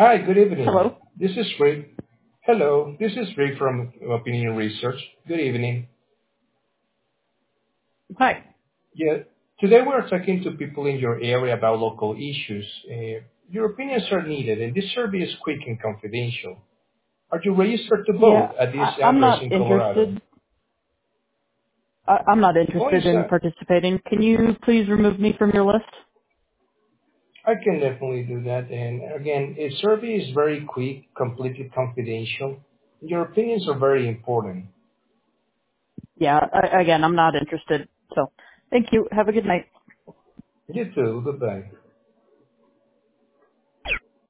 Hi, good evening. Hello. This is Rick. Hello, this is Rick from Opinion Research. Good evening. Hi. Yeah, today we're talking to people in your area about local issues. Your opinions are needed, and this survey is quick and confidential. Are you registered to Yeah, vote at this I'm address not in Colorado? interested. I'm not Oh, interested yes, in participating. Can you please remove me from your list? I can definitely do that. And again, a survey is very quick, completely confidential. Your opinions are very important. Yeah, again, I'm not interested. So, thank you. Have a good night. You too. Goodbye.